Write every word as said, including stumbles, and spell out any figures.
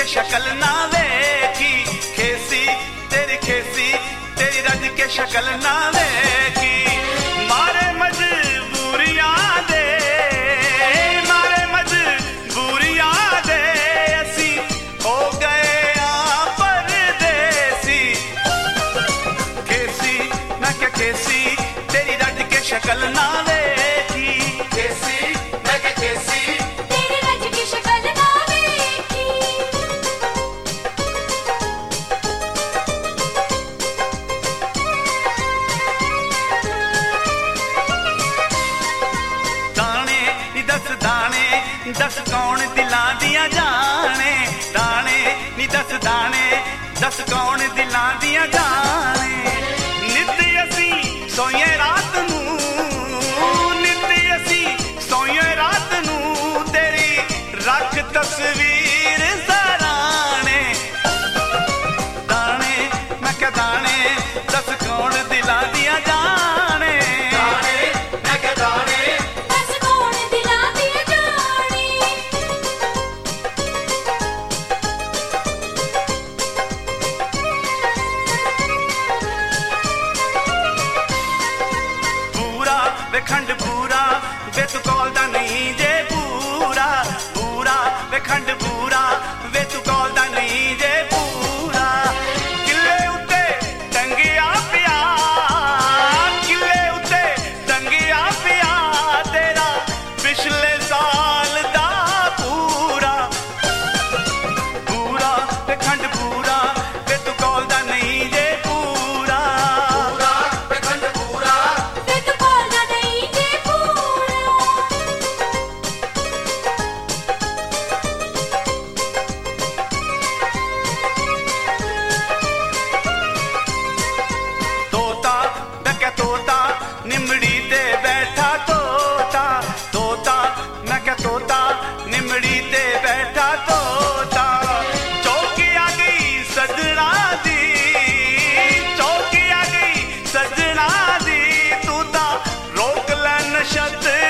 के शक्ल ना वेखी, खेसी तेरी खेसी तेरी रज के शक्ल ना वेखी। मारे मजबूरियां दे मारे मजबूरियां दे असी हो गए आ परदेसी। खेसी मैं क्या खेसी तेरी रज के शक्ल ना वेखी, खेसी मैं क्या खेसी तेरी रज की शक्ल ना वेखी। दाने नी दस दाने दस कौन दिलां दियां जाने, दाने नी दस दाने दस कौन दिलां दियां जाने। नित असी सोइए रात नूं, नित असी सोइए रात नूं तेरी रख तस्वीर सराने। दाने मैं क्या दाने दस कौन दिलां दियां जाने, दाने मैं क्या दाने दस कौन दिलां दियां जाने। पूरा वे खंड पूरा वे तू कौलदा नहीं जे पूरा, पूरा वे खंड पूरा वे तू कौलदा नहीं जे पूरा। किले उत्ते टंगिया पिया, किले उत्ते टंगिया पिया तेरा पिछले साल दा पूरा। पूरा वे खंड पूरा वे तू कौलदा नहीं जे पूरा, पूरा वे खंड पूरा वे तू कौलदा नहीं जे पूरा। तोता मैं क्या तोता निमड़ी ते बैठा तोता, तोता मैं क्या तोता निमड़ी ते बैठा तोता। चौकी आ गई सजना दी, चौकी आ गई सजना दी तू ता रोक लै नशत